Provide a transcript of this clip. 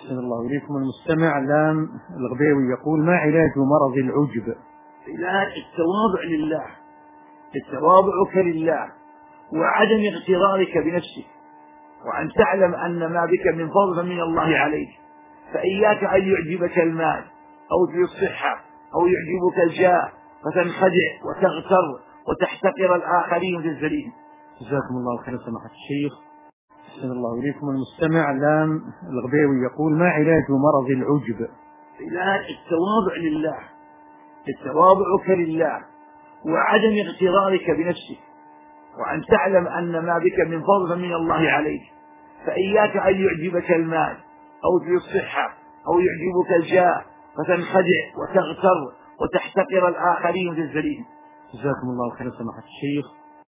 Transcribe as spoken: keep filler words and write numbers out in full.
أحسن الله إليكم. المستمع لام الغبيوي يقول: ما علاج مرض العجب؟ علاج التواضع لله، التواضعك لله وعدم اغترارك بنفسك، وأن تعلم أن ما بك من فضل من الله عليك، فإياك أن يعجبك المال أو الصحة أو يعجبك الجاه فتنخدع وتغتر وتحتقر الآخرين وتزدريهم. جزاكم الله خير سماحة الشيخ. أحسن الله إليكم. المستمع لام الغبيوي يقول: ما علاج مرض العجب؟ علاج التواضع لله، التواضعك لله وعدم اغترارك بنفسك، وأن تعلم أن ما بك من فضل من الله عليك، فإياك أن يعجبك المال أو الصحة أو يعجبك الجاه فتنخدع وتغتر وتحتقر الآخرين وتزدريهم. جزاكم الله خير سماحة الشيخ.